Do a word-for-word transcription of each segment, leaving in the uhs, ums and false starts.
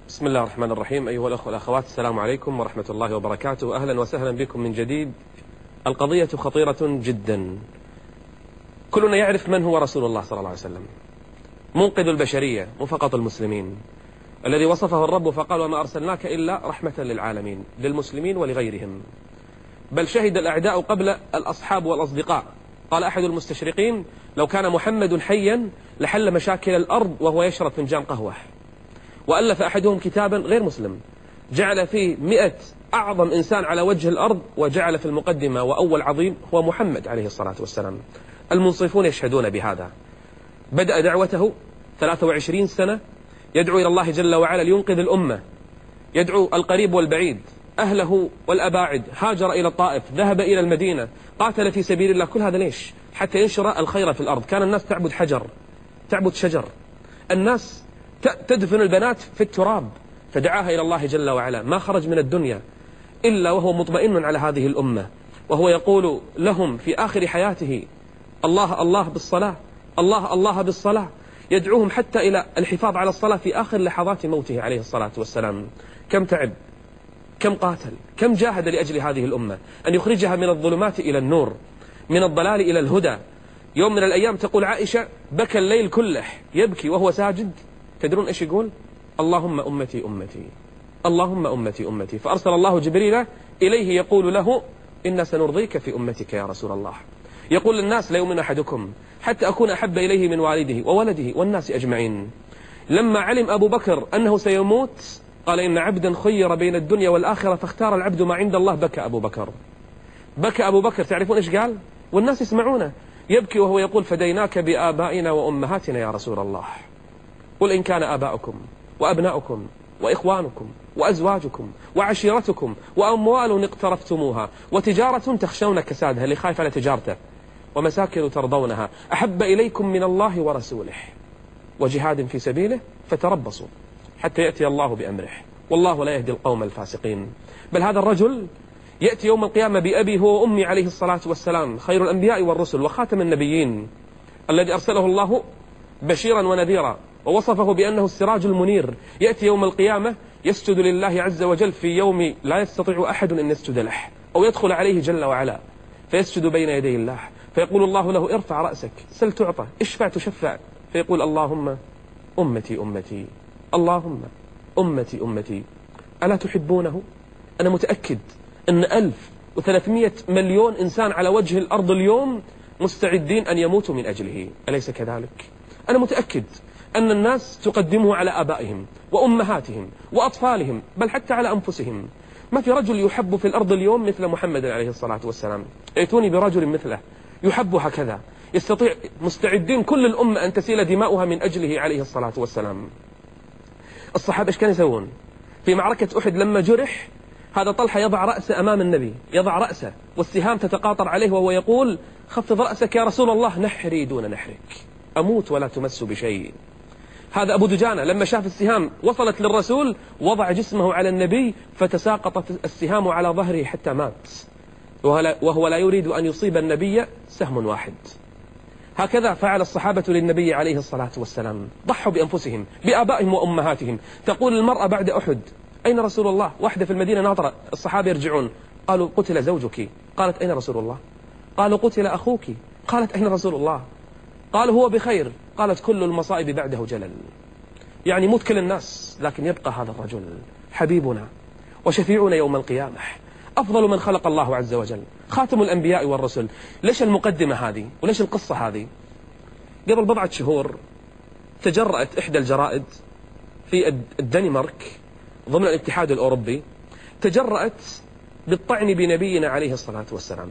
بسم الله الرحمن الرحيم. أيها الأخوة والأخوات، السلام عليكم ورحمة الله وبركاته. أهلا وسهلا بكم من جديد. القضية خطيرة جدا. كلنا يعرف من هو رسول الله صلى الله عليه وسلم، منقذ البشرية مو فقط المسلمين، الذي وصفه الرب فقال: وما أرسلناك إلا رحمة للعالمين، للمسلمين ولغيرهم. بل شهد الأعداء قبل الأصحاب والأصدقاء. قال أحد المستشرقين: لو كان محمد حيا لحل مشاكل الأرض وهو يشرب فنجان قهوة. وألف أحدهم كتابا غير مسلم جعل فيه مئة أعظم إنسان على وجه الأرض، وجعل في المقدمة وأول عظيم هو محمد عليه الصلاة والسلام. المنصفون يشهدون بهذا. بدأ دعوته ثلاث وعشرين سنة يدعو إلى الله جل وعلا لينقذ الأمة، يدعو القريب والبعيد، أهله والأباعد، هاجر إلى الطائف، ذهب إلى المدينة، قاتل في سبيل الله. كل هذا ليش؟ حتى ينشر الخير في الأرض. كان الناس تعبد حجر، تعبد شجر، الناس تدفن البنات في التراب، فدعاها إلى الله جل وعلا. ما خرج من الدنيا إلا وهو مطمئن على هذه الأمة، وهو يقول لهم في آخر حياته: الله الله بالصلاة، الله الله بالصلاة. يدعوهم حتى إلى الحفاظ على الصلاة في آخر لحظات موته عليه الصلاة والسلام. كم تعب، كم قاتل، كم جاهد لأجل هذه الأمة أن يخرجها من الظلمات إلى النور، من الضلال إلى الهدى. يوم من الأيام تقول عائشة: بكى الليل كله يبكي وهو ساجد. تدرون إيش يقول؟ اللهم أمتي أمتي، اللهم أمتي أمتي. فأرسل الله جبريل إليه يقول له: إنا سنرضيك في أمتك يا رسول الله. يقول للناس: لا يؤمن أحدكم حتى أكون أحب إليه من والده وولده والناس أجمعين. لما علم أبو بكر أنه سيموت قال: إن عبدا خير بين الدنيا والآخرة فاختار العبد ما عند الله. بكى أبو بكر، بكى أبو بكر. تعرفون إيش قال؟ والناس يسمعونه يبكي وهو يقول: فديناك بآبائنا وأمهاتنا يا رسول الله. قل إن كان آباؤكم وأبناؤكم وإخوانكم وأزواجكم وعشيرتكم وأموال اقترفتموها وتجارة تخشون كسادها، اللي خايف على تجارته، ومساكن ترضونها أحب إليكم من الله ورسوله وجهاد في سبيله فتربصوا حتى يأتي الله بأمره والله لا يهدي القوم الفاسقين. بل هذا الرجل يأتي يوم القيامة بأبي هو وأمي عليه الصلاة والسلام، خير الأنبياء والرسل وخاتم النبيين، الذي أرسله الله بشيرا ونذيرا ووصفه بأنه السراج المنير. يأتي يوم القيامة يسجد لله عز وجل في يوم لا يستطيع أحد أن يسجد له أو يدخل عليه جل وعلا، فيسجد بين يدي الله فيقول الله له: ارفع رأسك، سل تعطى، اشفع تشفع. فيقول: اللهم أمتي أمتي، اللهم أمتي أمتي. ألا تحبونه؟ أنا متأكد أن ألف وثلاثمائة مليون إنسان على وجه الأرض اليوم مستعدين أن يموتوا من أجله، أليس كذلك؟ أنا متأكد أن الناس تقدمه على آبائهم وأمهاتهم وأطفالهم، بل حتى على أنفسهم. ما في رجل يحب في الأرض اليوم مثل محمد عليه الصلاة والسلام. ائتوني برجل مثله يحب هكذا، يستطيع، مستعدين كل الأمة أن تسيل دماؤها من أجله عليه الصلاة والسلام. الصحابة إيش كانوا يسوون في معركة أحد لما جرح؟ هذا طلحة يضع رأسه أمام النبي، يضع رأسه والسهام تتقاطر عليه وهو يقول: خفض رأسك يا رسول الله، نحري دون نحرك، أموت ولا تمس بشيء. هذا أبو دجانة لما شاف السهام وصلت للرسول وضع جسمه على النبي فتساقطت السهام على ظهره حتى مات، وهو لا يريد أن يصيب النبي سهم واحد. هكذا فعل الصحابة للنبي عليه الصلاة والسلام، ضحوا بأنفسهم بآبائهم وأمهاتهم. تقول المرأة بعد أحد: أين رسول الله؟ واحدة في المدينة ناظرة، الصحابة يرجعون، قالوا: قتل زوجك. قالت: أين رسول الله؟ قالوا: قتل أخوك. قالت: أين رسول الله؟ قالوا: هو بخير. قالت: كل المصائب بعده جلل. يعني موت كل الناس، لكن يبقى هذا الرجل حبيبنا وشفيعنا يوم القيامة، أفضل من خلق الله عز وجل، خاتم الأنبياء والرسل. ليش المقدمة هذه وليش القصة هذه؟ قبل بضعة شهور تجرأت إحدى الجرائد في الدنمارك ضمن الاتحاد الأوروبي، تجرأت بالطعن بنبينا عليه الصلاة والسلام،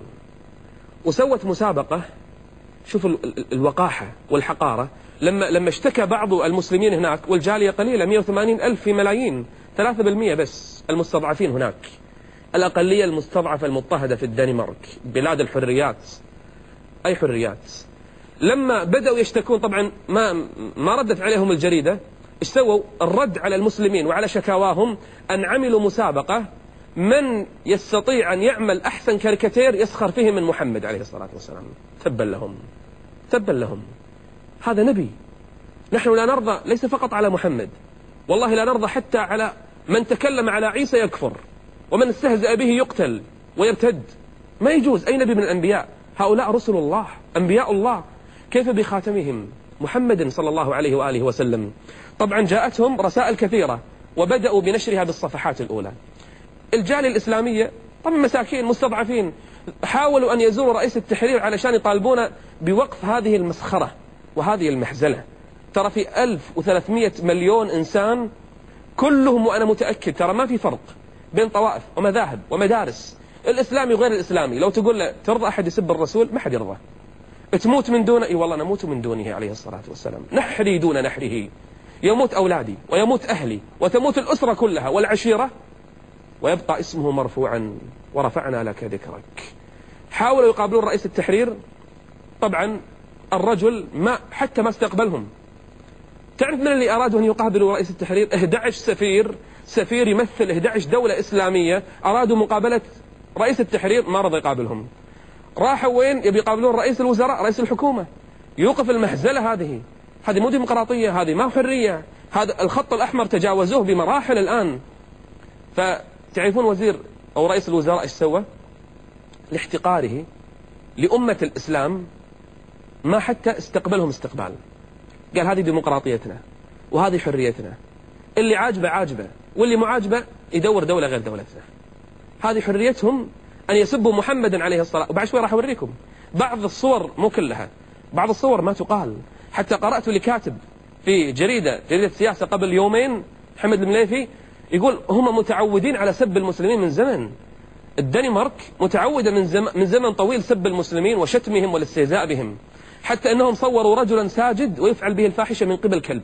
وسوت مسابقة. شوفوا الوقاحة والحقارة. لما لما اشتكى بعض المسلمين هناك، والجالية قليلة مئة وثمانين ألف في ملايين، ثلاثة بالمئة بس المستضعفين هناك، الأقلية المستضعفة المضطهدة في الدنمارك، بلاد الحريات. أي حريات؟ لما بدأوا يشتكون، طبعا ما ما ردت عليهم الجريدة. ايش سووا؟ الرد على المسلمين وعلى شكاواهم أن عملوا مسابقة من يستطيع أن يعمل أحسن كاريكاتير يسخر فيه من محمد عليه الصلاة والسلام. تبا لهم، تبا لهم. هذا نبي. نحن لا نرضى ليس فقط على محمد، والله لا نرضى حتى على من تكلم على عيسى يكفر، ومن استهزأ به يقتل ويرتد. ما يجوز. أي نبي من الأنبياء؟ هؤلاء رسل الله، أنبياء الله، كيف بخاتمهم محمد صلى الله عليه وآله وسلم؟ طبعا جاءتهم رسائل كثيرة وبدأوا بنشرها بالصفحات الأولى. الجالية الإسلامية طبعا مساكين مستضعفين، حاولوا أن يزوروا رئيس التحرير علشان يطالبون بوقف هذه المسخرة وهذه المحزلة. ترى في ألف وثلاثمئة مليون إنسان كلهم، وأنا متأكد ترى ما في فرق بين طوائف ومذاهب ومدارس، الإسلامي وغير الإسلامي. لو تقول له ترضى أحد يسب الرسول ما حد يرضى. تموت من دونه؟ اي والله نموت من دونه عليه الصلاة والسلام. نحري دون نحره، يموت أولادي ويموت أهلي وتموت الأسرة كلها والعشيرة، ويبقى اسمه مرفوعا ورفعنا لك ذكرك. حاولوا يقابلون رئيس التحرير، طبعا الرجل ما حتى ما استقبلهم. تعرف من اللي أرادوا أن يقابلوا رئيس التحرير؟ أحد عشر سفير، سفير يمثل أحد عشر دولة إسلامية، أرادوا مقابلة رئيس التحرير ما رضى يقابلهم. راحوا وين؟ يبي يقابلون رئيس الوزراء، رئيس الحكومة. يوقف المهزلة هذه، هذه مو ديمقراطية، هذه ما حرية، هذا الخط الأحمر تجاوزوه بمراحل الآن. فتعرفون وزير أو رئيس الوزراء إيش سوى؟ لاحتقاره لأمة الإسلام ما حتى استقبلهم استقبال. قال هذه ديمقراطيتنا وهذه حريتنا، اللي عاجبه عاجبه واللي مو عاجبه يدور دولة غير دولتنا. هذه حريتهم أن يسبوا محمدا عليه الصلاة. وبعد شوي راح أوريكم بعض الصور، مو كلها، بعض الصور ما تقال. حتى قرأت لكاتب في جريدة جريدة سياسة قبل يومين، محمد المليفي، يقول هم متعودين على سب المسلمين من زمن. الدنمارك متعودة من زمن, من زمن طويل سب المسلمين وشتمهم والاستهزاء بهم، حتى أنهم صوروا رجلا ساجد ويفعل به الفاحشة من قبل كلب.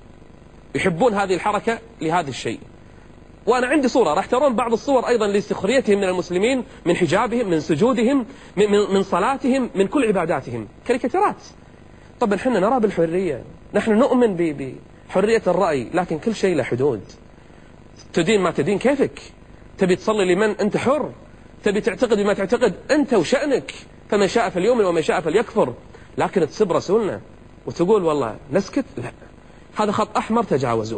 يحبون هذه الحركة لهذا الشيء. وأنا عندي صورة، راح ترون بعض الصور أيضا لسخريتهم من المسلمين، من حجابهم، من سجودهم، من, من, من صلاتهم، من كل عباداتهم، كاريكاتيرات. طبعا احنا نرى بالحرية، نحن نؤمن بحرية الرأي، لكن كل شيء له حدود. تدين ما تدين كيفك، تبي تصلي لمن أنت حر، تبي تعتقد بما تعتقد أنت وشأنك، فمن شاء فليؤمن ومن شاء فليكفر. لكن تسب رسولنا وتقول والله نسكت، لا، هذا خط أحمر تجاوزوه.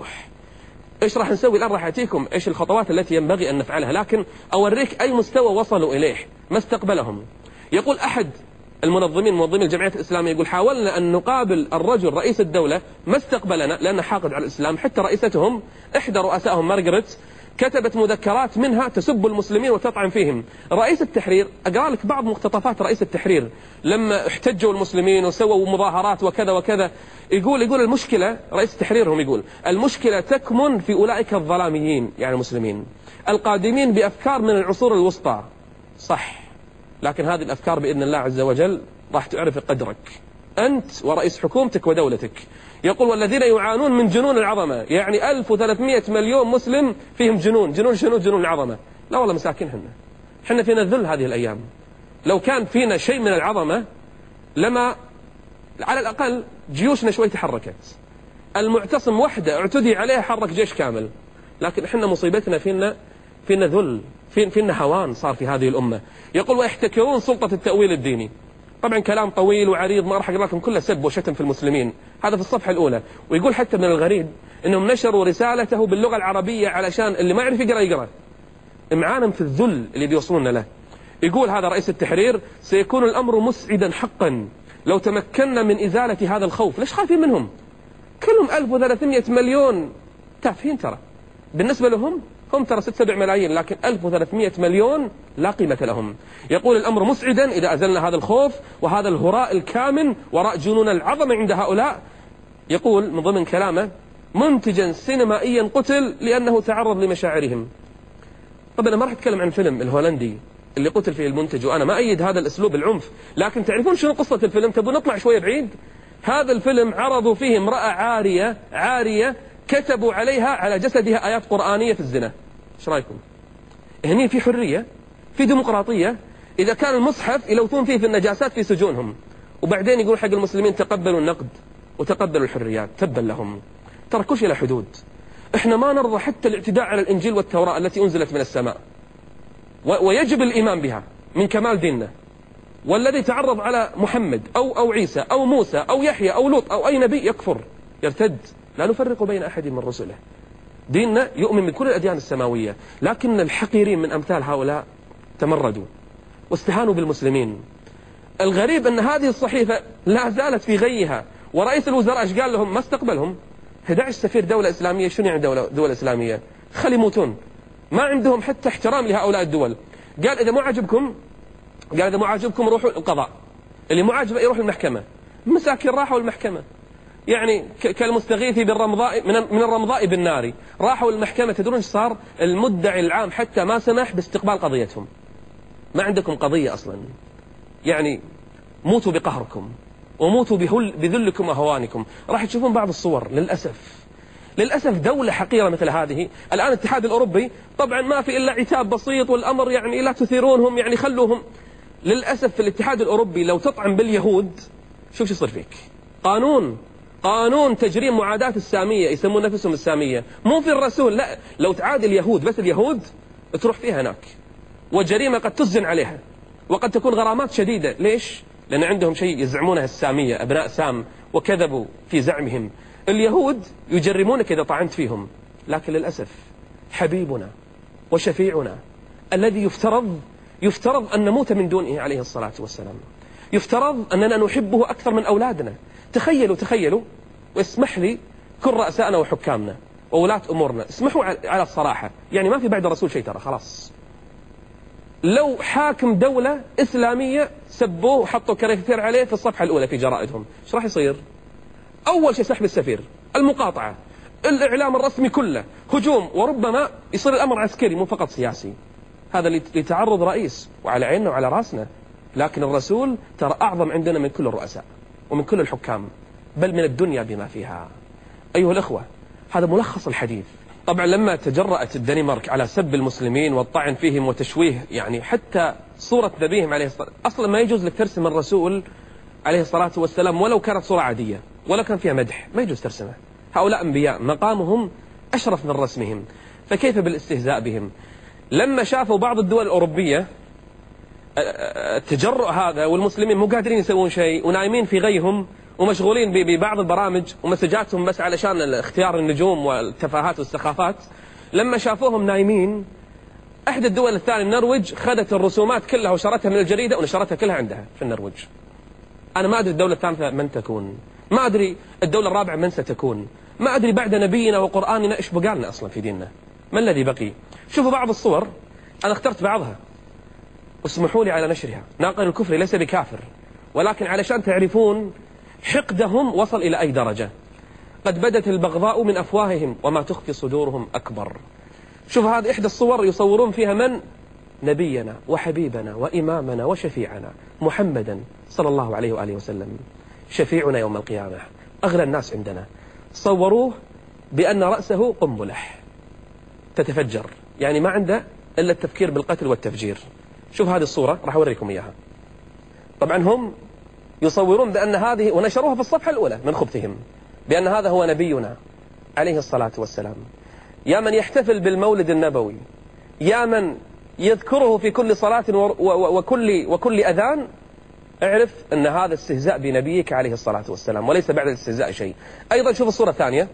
إيش راح نسوي الآن؟ راح أعطيكم إيش الخطوات التي ينبغي أن نفعلها، لكن أوريك أي مستوى وصلوا إليه، ما استقبلهم. يقول أحد المنظمين منظمين الجمعيات الإسلامية، يقول حاولنا أن نقابل الرجل رئيس الدولة ما استقبلنا لأنه حاقد على الإسلام. حتى رئيستهم إحدى رؤسائهم مارغريت كتبت مذكرات منها تسب المسلمين وتطعن فيهم. رئيس التحرير، أقرأ لك بعض مقتطفات رئيس التحرير لما احتجوا المسلمين وسووا مظاهرات وكذا وكذا. يقول يقول المشكلة، رئيس التحرير هم يقول المشكلة تكمن في أولئك الظلاميين، يعني المسلمين القادمين بأفكار من العصور الوسطى. صح، لكن هذه الأفكار بإذن الله عز وجل راح تعرف قدرك أنت ورئيس حكومتك ودولتك. يقول والذين يعانون من جنون العظمة، يعني ألف وثلاثمئة مليون مسلم فيهم جنون. جنون شنو؟ جنون العظمة. لا والله مساكين حنا، حنا فينا الذل هذه الأيام. لو كان فينا شيء من العظمة لما على الأقل جيوشنا شوي تحركت. المعتصم وحده اعتدي عليه حرك جيش كامل، لكن احنا مصيبتنا فينا فينا ذل، فينا هوان صار في هذه الأمة. يقول ويحتكرون سلطة التأويل الديني. طبعا كلام طويل وعريض ما راح أقرأ لكم كله، سب وشتم في المسلمين، هذا في الصفحة الأولى. ويقول حتى من الغريب أنهم نشروا رسالته باللغة العربية علشان اللي ما يعرف يقرأ يقرأ. معانا في الذل اللي بيوصلون له. يقول هذا رئيس التحرير سيكون الأمر مسعدا حقا لو تمكنا من إزالة هذا الخوف. ليش خايفين منهم؟ كلهم ألف وثلاثمئة مليون تافهين ترى بالنسبة لهم، هم ترى ستة سبع ملايين، لكن ألف وثلاثمئة مليون لا قيمة لهم. يقول الأمر مسعدا إذا أزلنا هذا الخوف وهذا الهراء الكامن وراء جنون العظمة عند هؤلاء. يقول من ضمن كلامه منتجا سينمائيا قتل لأنه تعرض لمشاعرهم. طب أنا ما راح أتكلم عن الفيلم الهولندي اللي قتل فيه المنتج، وأنا ما أيد هذا الأسلوب العنف، لكن تعرفون شنو قصة الفيلم؟ تبون نطلع شوية بعيد؟ هذا الفيلم عرضوا فيه امرأة عارية عارية كتبوا عليها على جسدها آيات قرآنية في الزنا. ايش رايكم؟ هني في حرية، في ديمقراطية. إذا كان المصحف يلوثون فيه في النجاسات في سجونهم، وبعدين يقول حق المسلمين تقبلوا النقد وتقبلوا الحريات، تبا لهم. ترى كل شيء له حدود. احنا ما نرضى حتى الاعتداء على الإنجيل والتوراة التي أنزلت من السماء، ويجب الإيمان بها من كمال ديننا. والذي تعرض على محمد أو أو عيسى أو موسى أو يحيى أو لوط أو أي نبي يكفر يرتد، لا نفرق بين أحد من رسله. ديننا يؤمن بكل الأديان السماوية، لكن الحقيرين من أمثال هؤلاء تمردوا واستهانوا بالمسلمين. الغريب أن هذه الصحيفة لا زالت في غيها، ورئيس الوزراء ايش قال لهم؟ ما استقبلهم. أحد عشر سفير دولة إسلامية، شنو يعني دولة, دولة إسلامية؟ خلي يموتون، ما عندهم حتى احترام لهؤلاء الدول. قال إذا مو عاجبكم، قال إذا مو عاجبكم روحوا القضاء، اللي مو عاجبه يروح المحكمة. مساكين راحوا المحكمة، يعني كالمستغيث بالرمضاء من الرمضاء بالنار، راحوا المحكمة. تدرون ايش صار؟ المدعي العام حتى ما سمح باستقبال قضيتهم. ما عندكم قضية أصلا، يعني موتوا بقهركم وموتوا بذلكم وهوانكم. راح تشوفون بعض الصور للأسف للأسف دولة حقيرة مثل هذه. الآن الاتحاد الأوروبي طبعا ما في إلا عتاب بسيط، والأمر يعني لا تثيرونهم، يعني خلوهم. للأسف في الاتحاد الأوروبي لو تطعن باليهود شوف شو يصير فيك. قانون قانون تجريم معاداة السامية، يسمون نفسهم السامية، مو في الرسول، لا، لو تعاد اليهود بس اليهود تروح فيها هناك، وجريمة قد تسجن عليها، وقد تكون غرامات شديدة. ليش؟ لأن عندهم شيء يزعمونه السامية، أبناء سام، وكذبوا في زعمهم. اليهود يجرمونك إذا طعنت فيهم، لكن للأسف حبيبنا وشفيعنا الذي يفترض يفترض أن نموت من دونه عليه الصلاة والسلام، يفترض أننا نحبه أكثر من أولادنا. تخيلوا تخيلوا واسمح لي، كل رؤسائنا وحكامنا وولاة أمورنا اسمحوا على الصراحة، يعني ما في بعد الرسول شيء ترى، خلاص. لو حاكم دولة إسلامية سبوه وحطوا كاريكاتير عليه في الصفحة الأولى في جرائدهم، ايش راح يصير؟ أول شيء سحب السفير، المقاطعة، الإعلام الرسمي كله هجوم، وربما يصير الأمر عسكري مو فقط سياسي. هذا لتعرض رئيس، وعلى عيننا وعلى راسنا، لكن الرسول ترى أعظم عندنا من كل الرؤساء ومن كل الحكام، بل من الدنيا بما فيها. أيها الأخوة، هذا ملخص الحديث. طبعا لما تجرأت الدنمارك على سب المسلمين والطعن فيهم وتشويه يعني حتى صورة نبيهم عليه الصلاة والسلام، أصلا ما يجوز لك ترسم الرسول عليه الصلاة والسلام ولو كانت صورة عادية، ولا كان فيها مدح، ما يجوز ترسمه. هؤلاء أنبياء مقامهم أشرف من رسمهم، فكيف بالاستهزاء بهم؟ لما شافوا بعض الدول الأوروبية التجرؤ هذا، والمسلمين مو قادرين يسوون شيء ونايمين في غيهم ومشغولين ببعض البرامج ومسجاتهم بس علشان اختيار النجوم والتفاهات والسخافات، لما شافوهم نايمين، احدى الدول الثانية النرويج خذت الرسومات كلها وشرتها من الجريدة ونشرتها كلها عندها في النرويج. أنا ما أدري الدولة الثالثة من تكون، ما أدري الدولة الرابعة من ستكون، ما أدري بعد نبينا وقرآننا إيش بقى لنا أصلا في ديننا، ما الذي بقي؟ شوفوا بعض الصور، أنا اخترت بعضها واسمحوا لي على نشرها. ناقل الكفر ليس بكافر، ولكن علشان تعرفون حقدهم وصل إلى أي درجة. قد بدت البغضاء من أفواههم وما تخفي صدورهم أكبر. شوف هذه إحدى الصور يصورون فيها من؟ نبينا وحبيبنا وإمامنا وشفيعنا محمدا صلى الله عليه وآله وسلم، شفيعنا يوم القيامة، أغلى الناس عندنا. صوروه بأن رأسه قنبلة تتفجر، يعني ما عنده إلا التفكير بالقتل والتفجير. شوف هذه الصورة، راح أوريكم إياها. طبعا هم يصورون بأن هذه، ونشروها في الصفحة الأولى من خبثهم، بأن هذا هو نبينا عليه الصلاة والسلام. يا من يحتفل بالمولد النبوي، يا من يذكره في كل صلاة وكل, وكل أذان، اعرف أن هذا استهزاء بنبيك عليه الصلاة والسلام، وليس بعد الاستهزاء شيء. أيضا شوف الصورة الثانية،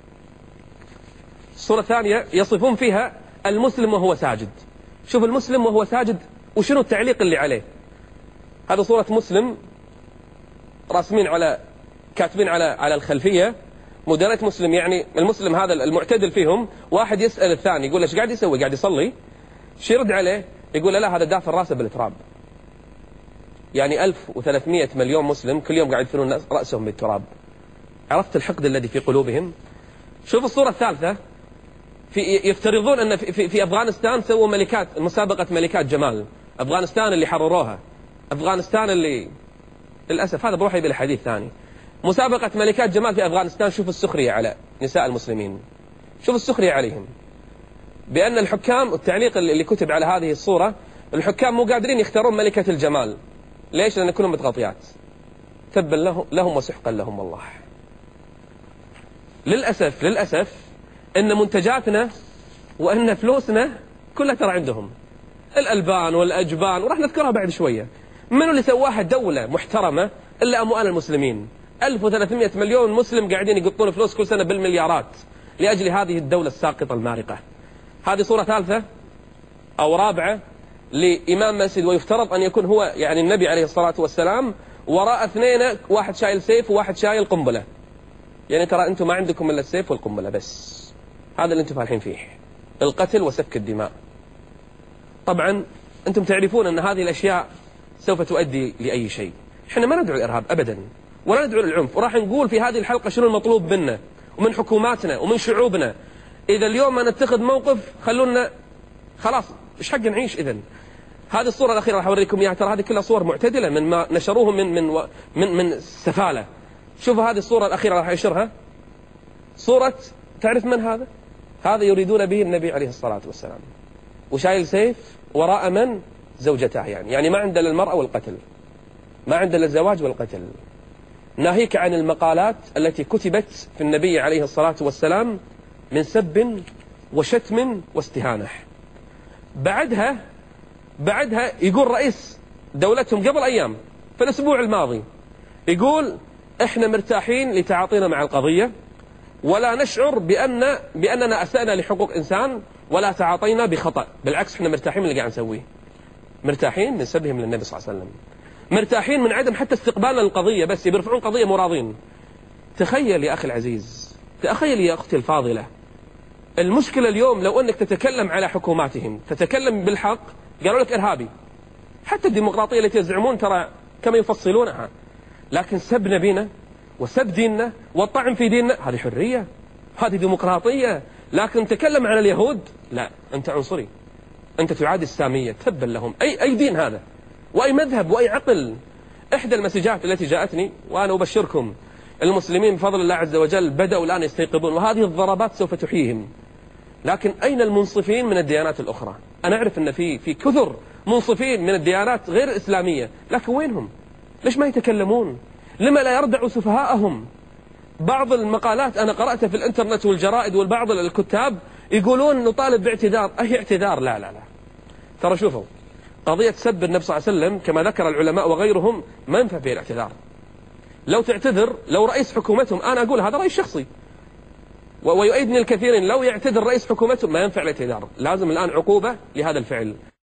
الصورة الثانية يصفون فيها المسلم وهو ساجد. شوف المسلم وهو ساجد وشنو التعليق اللي عليه. هذا صورة مسلم راسمين على، كاتبين على على الخلفية مديرية مسلم، يعني المسلم هذا المعتدل فيهم. واحد يسأل الثاني يقول له ايش قاعد يسوي؟ قاعد يصلي؟ شو يرد عليه؟ يقول له لا، هذا دافن راسه بالتراب. يعني ألف وثلاثمئة مليون مسلم كل يوم قاعد يدفنون رأسهم بالتراب. عرفت الحقد الذي في قلوبهم؟ شوف الصورة الثالثة، في يفترضون أن في, في, في أفغانستان سووا ملكات، مسابقة ملكات جمال. أفغانستان اللي حرروها، أفغانستان اللي للأسف هذا بروح يبي الحديث ثاني. مسابقة ملكات جمال في أفغانستان. شوف السخرية على نساء المسلمين، شوف السخرية عليهم، بأن الحكام، التعليق اللي كتب على هذه الصورة، الحكام مو قادرين يختارون ملكة الجمال. ليش؟ لأن كلهم متغطيات. تبا لهم, لهم وسحقا لهم والله. للأسف للأسف أن منتجاتنا وأن فلوسنا كلها ترى عندهم، الألبان والأجبان، وراح نذكرها بعد شوية. منو اللي سواها دولة محترمة إلا أموال المسلمين؟ ألف وثلاثمئة مليون مسلم قاعدين يقطون فلوس كل سنة بالمليارات. لأجل هذه الدولة الساقطة المارقة. هذه صورة ثالثة أو رابعة لإمام مسجد، ويفترض أن يكون هو يعني النبي عليه الصلاة والسلام، وراء اثنين، واحد شايل سيف وواحد شايل قنبلة. يعني ترى أنتم ما عندكم إلا السيف والقنبلة بس، هذا اللي أنتم فالحين فيه، القتل وسفك الدماء. طبعا أنتم تعرفون أن هذه الأشياء سوف تؤدي لأي شيء. إحنا ما ندعو الإرهاب أبدا ولا ندعو للعنف، وراح نقول في هذه الحلقة شنو المطلوب منا ومن حكوماتنا ومن شعوبنا. إذا اليوم ما نتخذ موقف خلونا خلاص إيش حق نعيش إذن. هذه الصورة الأخيرة راح أوريكم إياها، ترى هذه كلها صور معتدلة من ما نشروه من من من من السفالة. شوفوا هذه الصورة الأخيرة راح ينشرها، صورة تعرف من هذا؟ هذا يريدون به النبي عليه الصلاة والسلام، وشايل سيف وراء من؟ زوجته. يعني يعني ما عنده للمرأة والقتل، ما عنده للزواج والقتل. ناهيك عن المقالات التي كتبت في النبي عليه الصلاة والسلام من سب وشتم واستهانة. بعدها بعدها يقول رئيس دولتهم قبل أيام في الأسبوع الماضي، يقول إحنا مرتاحين لتعاطينا مع القضية، ولا نشعر بأن بأننا أسأنا لحقوق إنسان ولا تعاطينا بخطأ، بالعكس إحنا مرتاحين من اللي قاعد نسويه، مرتاحين من سبهم للنبي صلى الله عليه وسلم، مرتاحين من عدم حتى استقبالنا للقضية، بس يرفعون قضية مراضين. تخيل يا أخي العزيز، تخيل يا أختي الفاضلة، المشكلة اليوم لو أنك تتكلم على حكوماتهم، تتكلم بالحق، قالوا لك إرهابي. حتى الديمقراطية التي يزعمون ترى كما يفصلونها، لكن سب نبينا وسب ديننا والطعن في ديننا هذه حرية، هذه ديمقراطية. لكن تكلم عن اليهود لا، أنت عنصري، أنت تعادي السامية، تبا لهم. أي أي دين هذا وأي مذهب وأي عقل. إحدى المسجات التي جاءتني، وأنا أبشركم المسلمين بفضل الله عز وجل بدأوا الآن يستيقظون، وهذه الضربات سوف تحييهم. لكن أين المنصفين من الديانات الأخرى؟ أنا أعرف أن في في كثر منصفين من الديانات غير الإسلامية، لكن وينهم؟ ليش ما يتكلمون؟ لما لا يردعوا سفهاءهم؟ بعض المقالات أنا قرأتها في الإنترنت والجرائد والبعض الكتاب يقولون نطالب باعتذار. أي اعتذار؟ لا لا لا، ترى شوفوا، قضية سب النبي صلى الله عليه وسلم كما ذكر العلماء وغيرهم ما ينفع فيه الاعتذار. لو تعتذر، لو رئيس حكومتهم، أنا أقول هذا رأي شخصي ويؤيدني الكثيرين، لو يعتذر رئيس حكومتهم ما ينفع الاعتذار، لازم الآن عقوبة لهذا الفعل.